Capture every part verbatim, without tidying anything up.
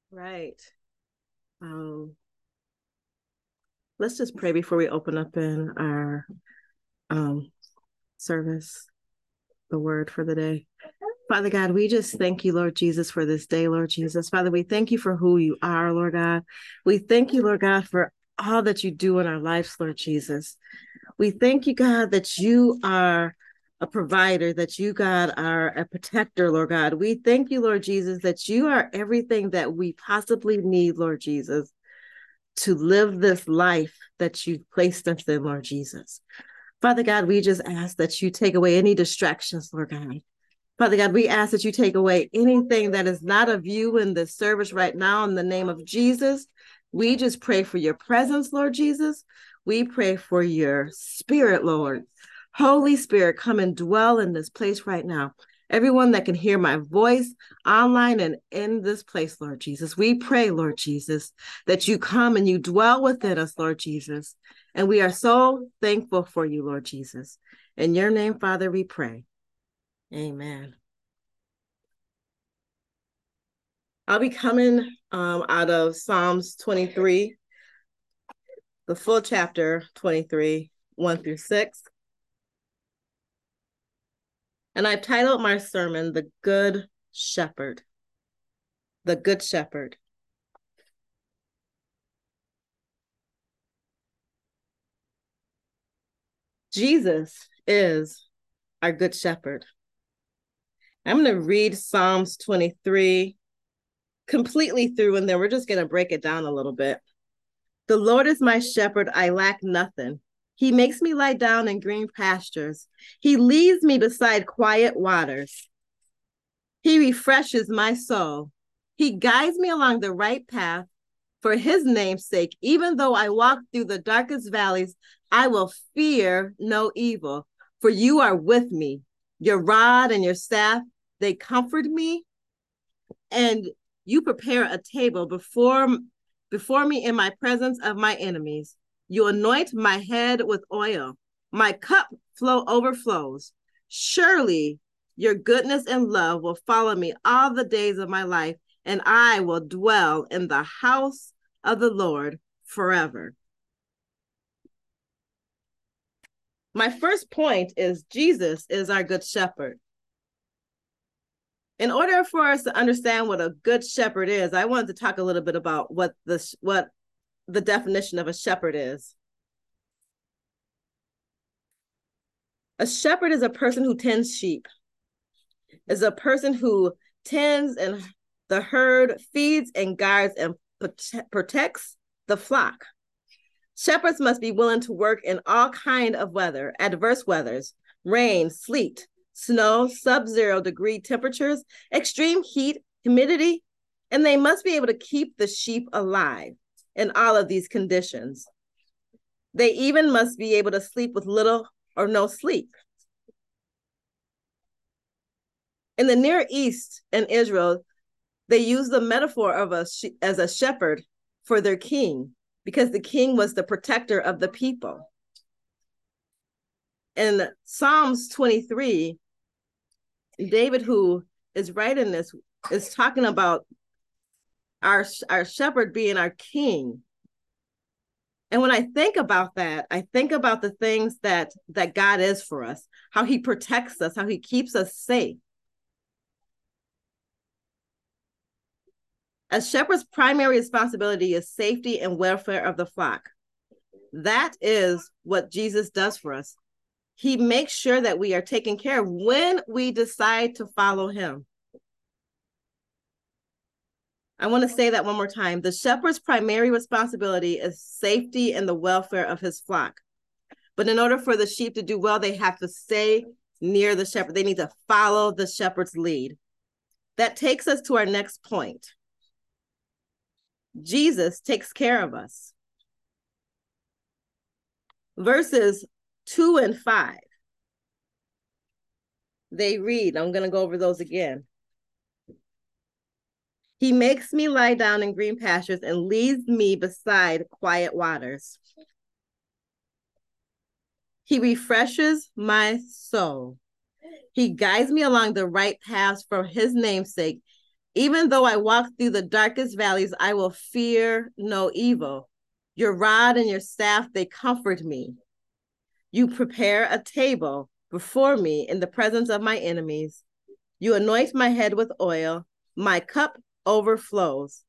Right. Um, let's just pray before we open up in our um, service, the word for the day. Father God, we just thank you, Lord Jesus, for this day, Lord Jesus. Father, we thank you for who you are, Lord God. We thank you, Lord God, for all that you do in our lives, Lord Jesus. We thank you, God, that you are a provider, that you, God, are a protector, Lord God. We thank you, Lord Jesus, that you are everything that we possibly need, Lord Jesus, to live this life that you've placed us in, Lord Jesus. Father God, we just ask that you take away any distractions, Lord God. Father God, we ask that you take away anything that is not of you in this service right now in the name of Jesus. We just pray for your presence, Lord Jesus. We pray for your spirit, Lord. Holy Spirit, come and dwell in this place right now. Everyone that can hear my voice online and in this place, Lord Jesus, we pray, Lord Jesus, that you come and you dwell within us, Lord Jesus. And we are so thankful for you, Lord Jesus. In your name, Father, we pray. Amen. I'll be coming um, out of Psalms twenty-three, the full chapter twenty-three, one through six. And I've titled my sermon, The Good Shepherd. The Good Shepherd. Jesus is our Good Shepherd. I'm going to read Psalms twenty-three completely through, and then we're just going to break it down a little bit. The Lord is my shepherd, I lack nothing. He makes me lie down in green pastures. He leads me beside quiet waters. He refreshes my soul. He guides me along the right path for his name's sake. Even though I walk through the darkest valleys, I will fear no evil, for you are with me. Your rod and your staff, they comfort me. And you prepare a table before, before me in my presence of my enemies. You anoint my head with oil. My cup flow overflows. Surely your goodness and love will follow me all the days of my life, and I will dwell in the house of the Lord forever. My first point is Jesus is our good shepherd. In order for us to understand what a good shepherd is, I wanted to talk a little bit about what the, what the definition of a shepherd is. A shepherd is a person who tends sheep, is a person who tends and the herd, feeds and guards and protects the flock. Shepherds must be willing to work in all kind of weather, adverse weathers, rain, sleet, snow, sub-zero degree temperatures, extreme heat, humidity, and they must be able to keep the sheep alive in all of these conditions. They even must be able to sleep with little or no sleep. In the Near East and Israel, they use the metaphor of a as a shepherd for their king, because the king was the protector of the people. In Psalms twenty-three, David, who is writing this, is talking about our, our shepherd being our king. And when I think about that, I think about the things that, that God is for us, how he protects us, how he keeps us safe. A shepherd's primary responsibility is safety and welfare of the flock. That is what Jesus does for us. He makes sure that we are taken care of when we decide to follow him. I want to say that one more time. The shepherd's primary responsibility is safety and the welfare of his flock. But in order for the sheep to do well, they have to stay near the shepherd. They need to follow the shepherd's lead. That takes us to our next point. Jesus takes care of us. Verses two and five. They read, I'm going to go over those again. He makes me lie down in green pastures and leads me beside quiet waters. He refreshes my soul. He guides me along the right paths for his name's sake. Even though I walk through the darkest valleys, I will fear no evil. Your rod and your staff, they comfort me. You prepare a table before me in the presence of my enemies. You anoint my head with oil. My cup overflows.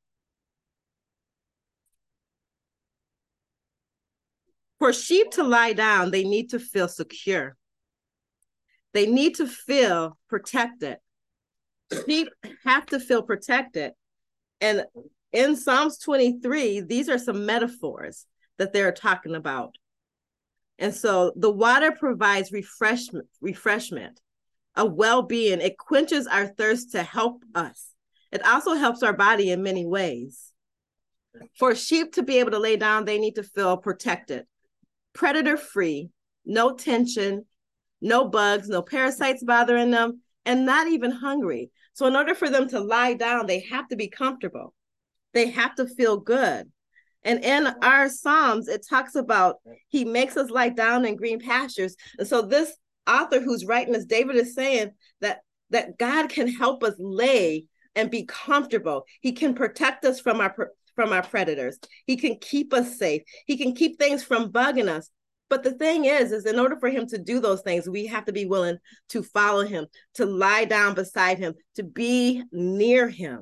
For sheep to lie down, they need to feel secure. They need to feel protected. Sheep have to feel protected. And in Psalms twenty-three, these are some metaphors that they're talking about. And so the water provides refreshment, refreshment, a well-being. It quenches our thirst to help us. It also helps our body in many ways. For sheep to be able to lay down, they need to feel protected, predator-free, no tension, no bugs, no parasites bothering them, and not even hungry. So in order for them to lie down, they have to be comfortable. They have to feel good. And in our Psalms, it talks about he makes us lie down in green pastures. And so this author who's writing this, David, is saying that, that God can help us lay and be comfortable. He can protect us from our, from our predators. He can keep us safe. He can keep things from bugging us. But the thing is, is in order for him to do those things, we have to be willing to follow him, to lie down beside him, to be near him.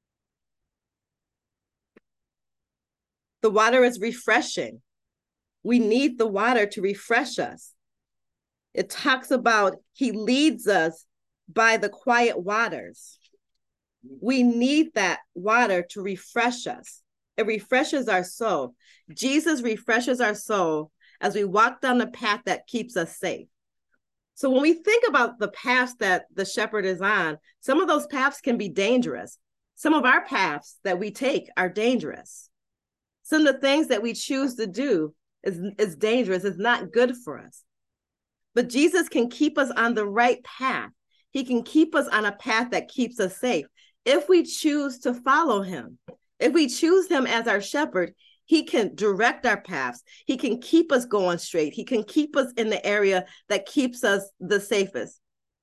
The water is refreshing. We need the water to refresh us. It talks about he leads us by the quiet waters. We need that water to refresh us. It refreshes our soul. Jesus refreshes our soul as we walk down the path that keeps us safe. So when we think about the paths that the shepherd is on, some of those paths can be dangerous. Some of our paths that we take are dangerous. Some of the things that we choose to do is, is dangerous, is not good for us. But Jesus can keep us on the right path. He can keep us on a path that keeps us safe. If we choose to follow him, if we choose him as our shepherd, he can direct our paths. He can keep us going straight. He can keep us in the area that keeps us the safest.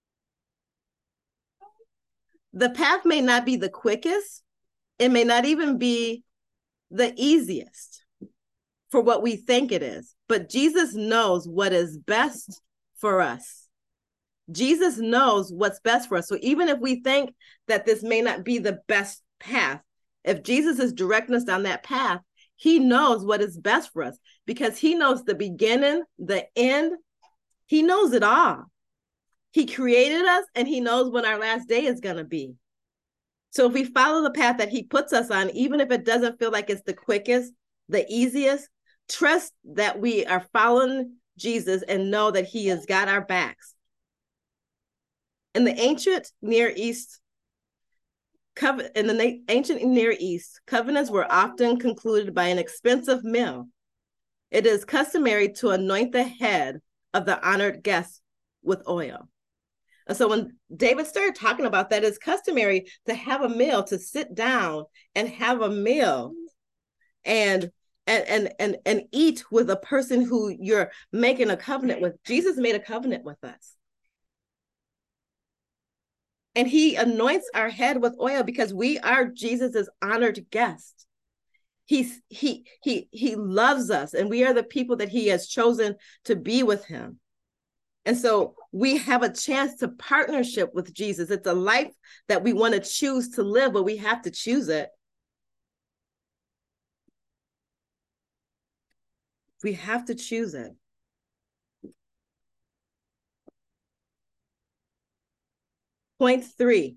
The path may not be the quickest. It may not even be the easiest for what we think it is, but Jesus knows what is best for us. Jesus knows what's best for us. So even if we think that this may not be the best path, if Jesus is directing us down that path, he knows what is best for us because he knows the beginning, the end. He knows it all. He created us and he knows when our last day is going to be. So if we follow the path that he puts us on, even if it doesn't feel like it's the quickest, the easiest, trust that we are following Jesus and know that he has got our backs. In the ancient Near East, in the ancient Near East, covenants were often concluded by an expensive meal. It is customary to anoint the head of the honored guest with oil. And so when David started talking about that, it's customary to have a meal, to sit down and have a meal and and and and, and eat with a person who you're making a covenant with. Jesus made a covenant with us. And he anoints our head with oil because we are Jesus's honored guest. He's, he, he, he loves us and we are the people that he has chosen to be with him. And so we have a chance to partnership with Jesus. It's a life that we want to choose to live, but we have to choose it. We have to choose it. Point three,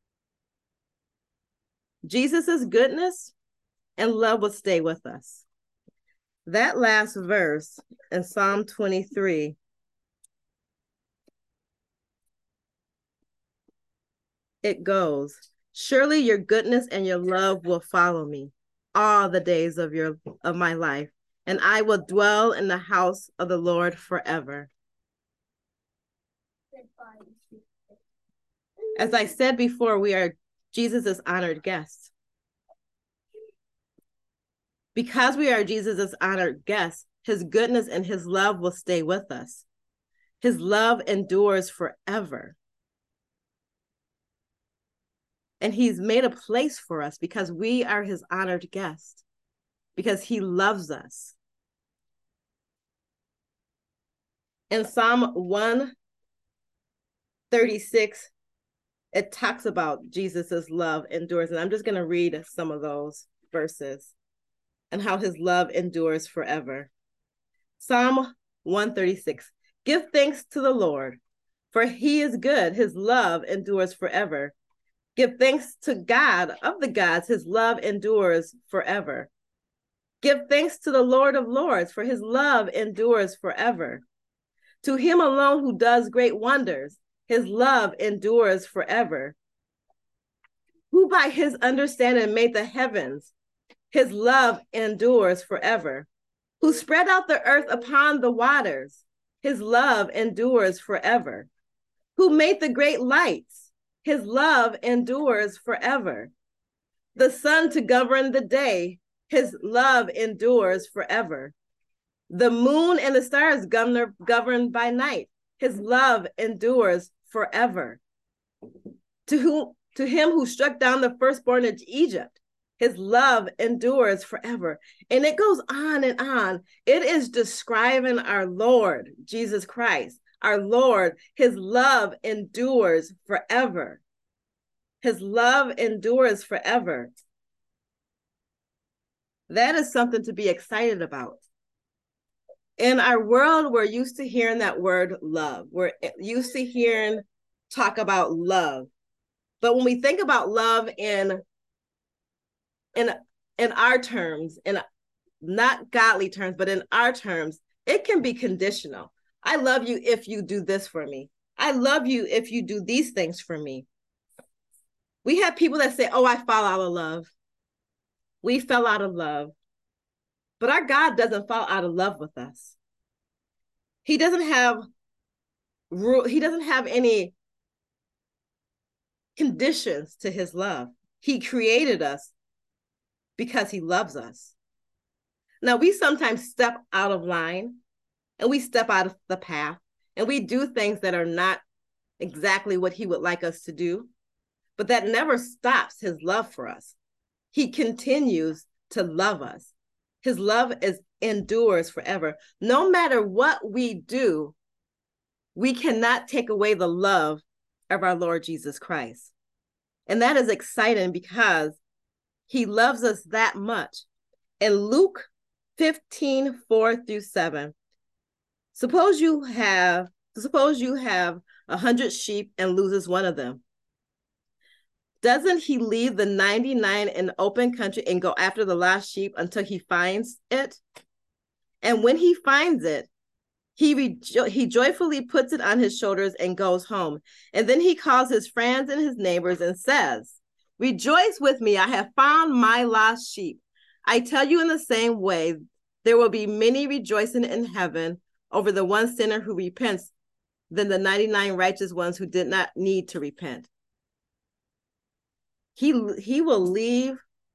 Jesus's goodness and love will stay with us. That last verse in Psalm twenty-three, it goes, surely your goodness and your love will follow me all the days of your of my life, and I will dwell in the house of the Lord forever. As I said before, we are Jesus's honored guests. Because we are Jesus's honored guests, his goodness and his love will stay with us. His love endures forever. And he's made a place for us because we are his honored guest, because he loves us. In Psalm one thirty-six, it talks about Jesus's love endures. And I'm just going to read some of those verses and how his love endures forever. Psalm one thirty-six, give thanks to the Lord, for he is good. His love endures forever. Give thanks to God of the gods. His love endures forever. Give thanks to the Lord of lords, for his love endures forever. To him alone who does great wonders, his love endures forever. Who by his understanding made the heavens, his love endures forever. Who spread out the earth upon the waters, his love endures forever. Who made the great lights, his love endures forever. The sun to govern the day, his love endures forever. The moon and the stars govern, governed by night, his love endures forever. To whom, to him who struck down the firstborn of Egypt, his love endures forever. And it goes on and on. It is describing our Lord, Jesus Christ, our Lord. His love endures forever. His love endures forever. That is something to be excited about. In our world, we're used to hearing that word love. We're used to hearing talk about love. But when we think about love in, in, in our terms, in not godly terms, but in our terms, it can be conditional. I love you if you do this for me. I love you if you do these things for me. We have people that say, oh, I fall out of love. We fell out of love. But our God doesn't fall out of love with us. He doesn't have he doesn't have any conditions to his love. He created us because he loves us. Now, we sometimes step out of line and we step out of the path and we do things that are not exactly what he would like us to do, but that never stops his love for us. He continues to love us. His love is endures forever. No matter what we do, we cannot take away the love of our Lord Jesus Christ. And that is exciting because he loves us that much. In Luke fifteen, four through seven, suppose you have, suppose you have a hundred sheep and loses one of them. Doesn't he leave the ninety-nine in open country and go after the lost sheep until he finds it? And when he finds it, he, rejo- he joyfully puts it on his shoulders and goes home. And then he calls his friends and his neighbors and says, rejoice with me, I have found my lost sheep. I tell you in the same way, there will be many rejoicing in heaven over the one sinner who repents than the ninety-nine righteous ones who did not need to repent. He, he will leave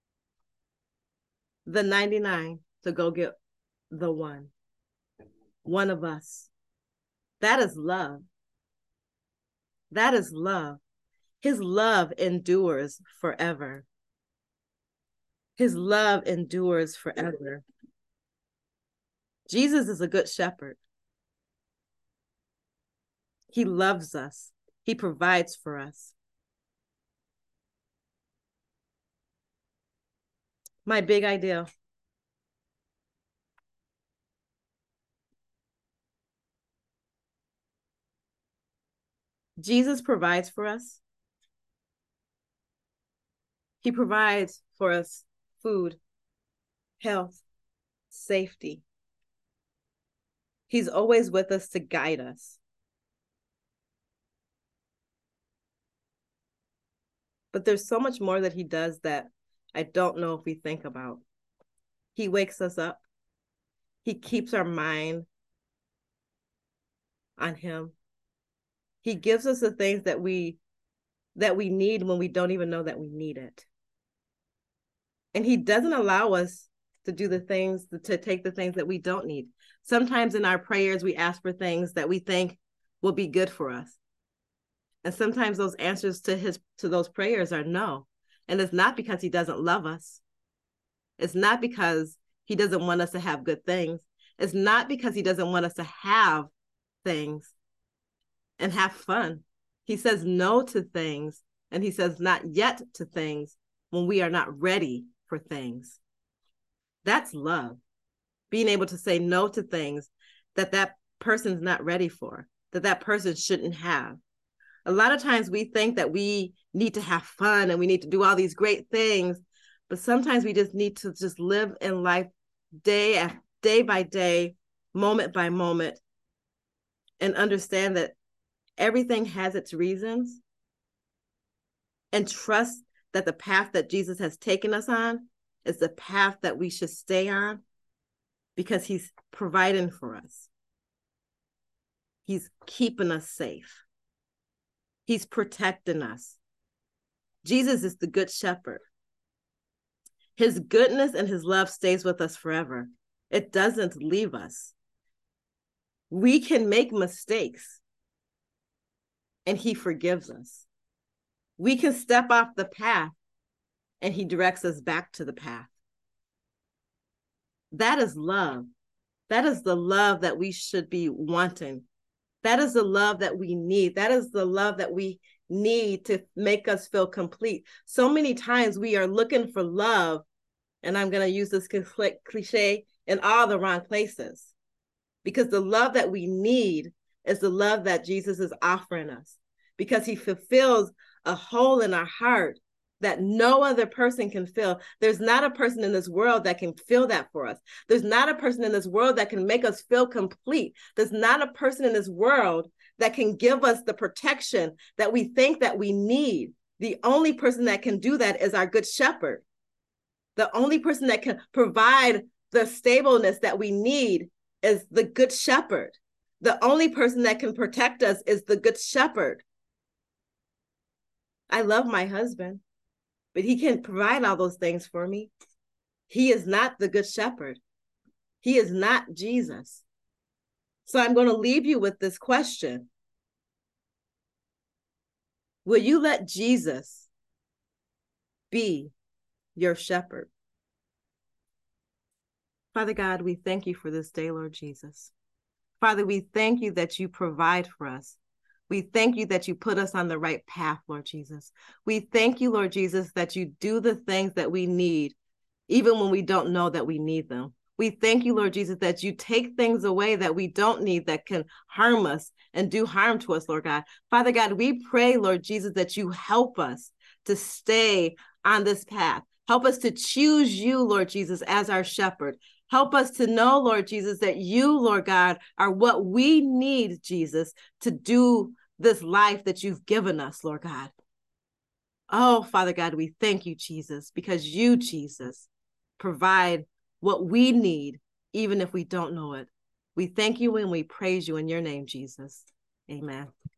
the ninety-nine to go get the one, one of us. That is love. That is love. His love endures forever. His love endures forever. Jesus is a good shepherd. He loves us. He provides for us. My big idea. Jesus provides for us. He provides for us food, health, safety. He's always with us to guide us. But there's so much more that he does that I don't know if we think about. He wakes us up. He keeps our mind on him. He gives us the things that we that we need when we don't even know that we need it. And he doesn't allow us to do the things, to take the things that we don't need. Sometimes in our prayers, we ask for things that we think will be good for us. And sometimes those answers to his to those prayers are no. And it's not because he doesn't love us. It's not because he doesn't want us to have good things. It's not because he doesn't want us to have things and have fun. He says no to things, and he says not yet to things when we are not ready for things. That's love. Being able to say no to things that that person's not ready for, that that person shouldn't have. A lot of times we think that we need to have fun and we need to do all these great things, but sometimes we just need to just live in life day after day by day, moment by moment, and understand that everything has its reasons, and trust that the path that Jesus has taken us on is the path that we should stay on, because he's providing for us. He's keeping us safe. He's protecting us. Jesus is the good shepherd. His goodness and his love stays with us forever. It doesn't leave us. We can make mistakes, and he forgives us. We can step off the path, and he directs us back to the path. That is love. That is the love that we should be wanting. That is the love that we need. That is the love that we need to make us feel complete. So many times we are looking for love, and I'm going to use this cliche, in all the wrong places. Because the love that we need is the love that Jesus is offering us. Because he fulfills a hole in our heart that no other person can fill. There's not a person in this world that can fill that for us. There's not a person in this world that can make us feel complete. There's not a person in this world that can give us the protection that we think that we need. The only person that can do that is our good shepherd. The only person that can provide the stableness that we need is the good shepherd. The only person that can protect us is the good shepherd. I love my husband, but he can't provide all those things for me. He is not the good shepherd. He is not Jesus. So I'm going to leave you with this question. Will you let Jesus be your shepherd? Father God, we thank you for this day, Lord Jesus. Father, we thank you that you provide for us. We thank you that you put us on the right path, Lord Jesus. We thank you, Lord Jesus, that you do the things that we need, even when we don't know that we need them. We thank you, Lord Jesus, that you take things away that we don't need, that can harm us and do harm to us, Lord God. Father God, we pray, Lord Jesus, that you help us to stay on this path. Help us to choose you, Lord Jesus, as our shepherd. Help us to know, Lord Jesus, that you, Lord God, are what we need, Jesus, to do this life that you've given us, Lord God. Oh, Father God, we thank you, Jesus, because you, Jesus, provide what we need, even if we don't know it. We thank you and we praise you in your name, Jesus. Amen.